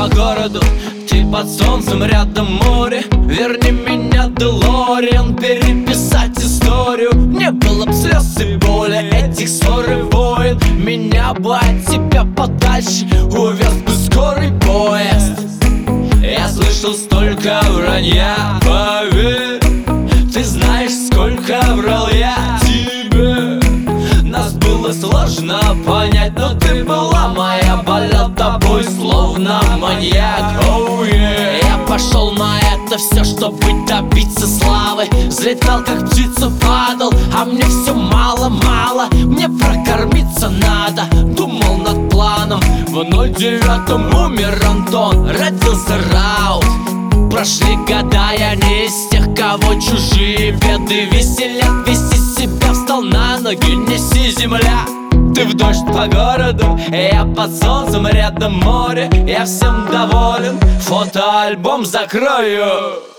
по городу, ты под солнцем, рядом море. Верни меня, Делориан, переписать историю. Не было б слез и боли, этих ссор и войн. Меня бы от тебя подальше увез бы скорый поезд. Я слышал столько вранья, поверь. Ты знаешь, сколько врал я тебе. Нас было сложно понять, но ты была моя, болел тобой словно маньяк. Oh, yeah. Я пошел на это все, чтобы добиться славы. Взлетал как птица, падал, а мне все мало-мало. Мне прокормиться надо, думал над планом. В 09-м умер Антон, родился Раут. Прошли года, я не из тех, кого чужие беды веселят. Вести себя, встал на ноги, неси, земля. Ты в дождь по городу, я под солнцем, рядом море. Я всем доволен, фотоальбом закрою.